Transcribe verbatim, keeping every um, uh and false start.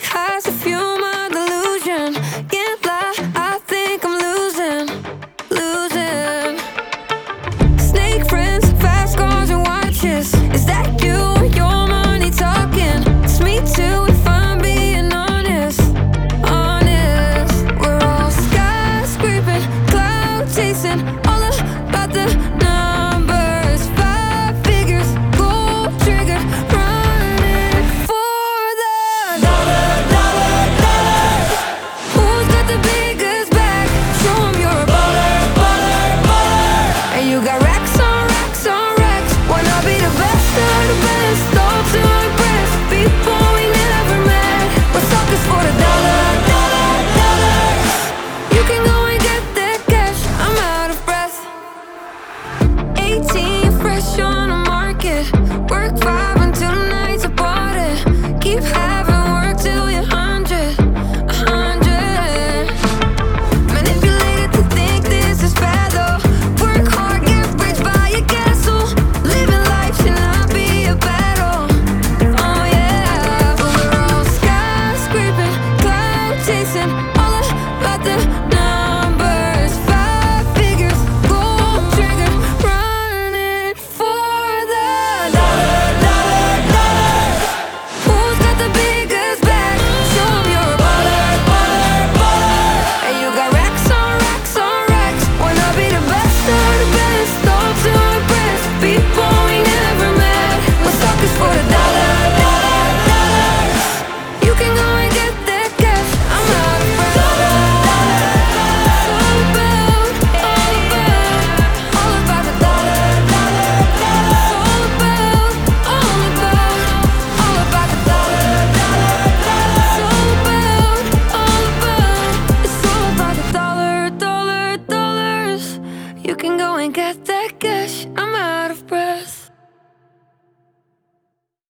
has a fuel my delusion. Can't lie, I think I'm losing, losing. Snake friends, fast cars and watches. Is that you or your money talking? It's me too if I'm being honest, honest. We're all skyscraping, cloud chasing, all about the numbers. Five figures, gold triggered, running for the dollar, dollar, dollar. Who's got the biggest bag? Show 'em you're a baller, baller, baller. And you got racks on racks on racks. Wanna be the best of the best, all to impress people we never met. We're suckers for the dollar, dollar, dollar. You can go and get that cash, I'm out of breath. eighteen, fresh on the market. Work five until the night's a party. Keep having work till you're hundred, a hundred. Manipulated to think this is bad though. Work hard, get rich, buy a castle. Living life should not be a battle. Oh yeah, but we're all skyscraping, cloud chasing, all about the numbers. Five figures, gold trigger, running for the dollar, dollar, dollar. Who's got the biggest bag? Show 'em you're a baller, baller, baller. And you got racks on racks on racks. Wanna be the best of the best, all to impress people we never met. We're suckers for the dollar, dollar, dollar. You can go and get that cash, I'm out of breath. Dollar, dollar, dollar. All about, all about, all about the dollar, dollar, dollar. All about, all about, all about the dollar, dollar, dollar. It's all about, all about, it's all about the dollar, dollar, dollars. You can go and get that cash, I'm out of breath.